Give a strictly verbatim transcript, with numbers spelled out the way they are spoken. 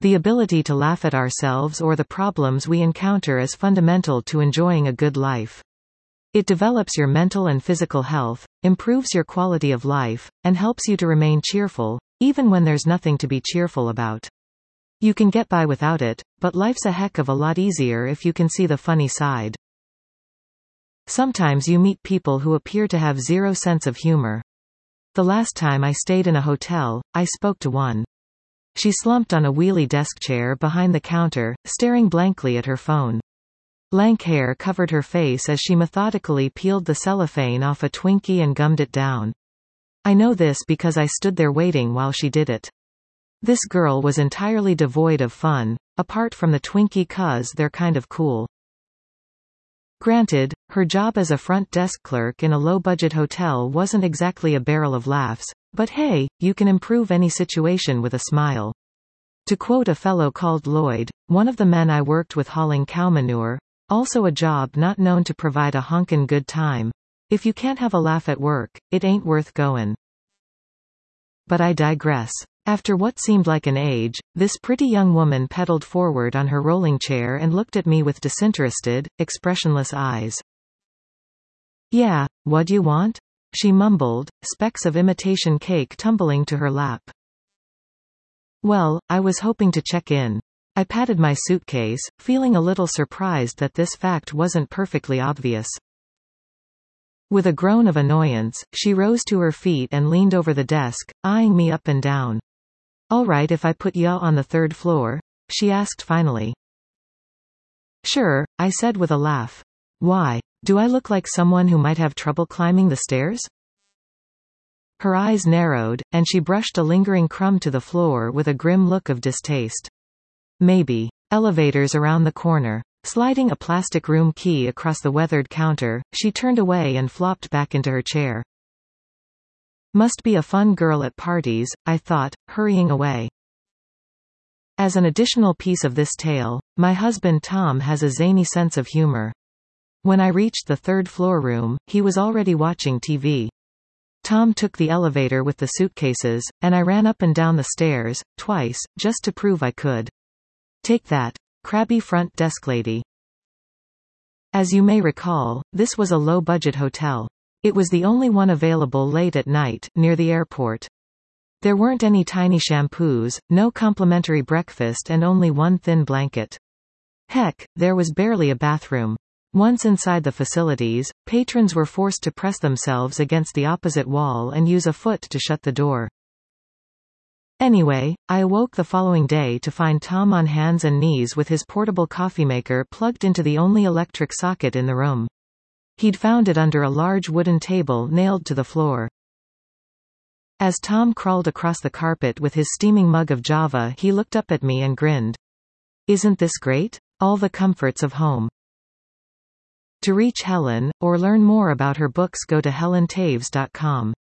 The ability to laugh at ourselves or the problems we encounter is fundamental to enjoying a good life. It develops your mental and physical health, improves your quality of life, and helps you to remain cheerful, even when there's nothing to be cheerful about. You can get by without it, but life's a heck of a lot easier if you can see the funny side. Sometimes you meet people who appear to have zero sense of humor. The last time I stayed in a hotel, I spoke to one. She slumped on a wheelie desk chair behind the counter, staring blankly at her phone. Lank hair covered her face as she methodically peeled the cellophane off a Twinkie and gummed it down. I know this because I stood there waiting while she did it. This girl was entirely devoid of fun, apart from the Twinkie 'cause they're kind of cool. Granted, her job as a front desk clerk in a low-budget hotel wasn't exactly a barrel of laughs, but hey, you can improve any situation with a smile. To quote a fellow called Lloyd, one of the men I worked with hauling cow manure, also a job not known to provide a honkin' good time. If you can't have a laugh at work, it ain't worth goin'. But I digress. After what seemed like an age, this pretty young woman pedaled forward on her rolling chair and looked at me with disinterested, expressionless eyes. "Yeah, what'd you want?" she mumbled, specks of imitation cake tumbling to her lap. "Well, I was hoping to check in." I patted my suitcase, feeling a little surprised that this fact wasn't perfectly obvious. With a groan of annoyance, she rose to her feet and leaned over the desk, eyeing me up and down. "All right if I put ya on the third floor?" she asked finally. "Sure," I said with a laugh. "Why? Do I look like someone who might have trouble climbing the stairs?" Her eyes narrowed, and she brushed a lingering crumb to the floor with a grim look of distaste. "Maybe. Elevators around the corner." Sliding a plastic room key across the weathered counter, she turned away and flopped back into her chair. Must be a fun girl at parties, I thought, hurrying away. As an additional piece of this tale, my husband Tom has a zany sense of humor. When I reached the third floor room, he was already watching T V. Tom took the elevator with the suitcases, and I ran up and down the stairs, twice, just to prove I could. Take that, crabby front desk lady. As you may recall, this was a low-budget hotel. It was the only one available late at night, near the airport. There weren't any tiny shampoos, no complimentary breakfast and only one thin blanket. Heck, there was barely a bathroom. Once inside the facilities, patrons were forced to press themselves against the opposite wall and use a foot to shut the door. Anyway, I awoke the following day to find Tom on hands and knees with his portable coffee maker plugged into the only electric socket in the room. He'd found it under a large wooden table nailed to the floor. As Tom crawled across the carpet with his steaming mug of Java, he looked up at me and grinned. "Isn't this great? All the comforts of home." To reach Helen, or learn more about her books, go to helen taves dot com.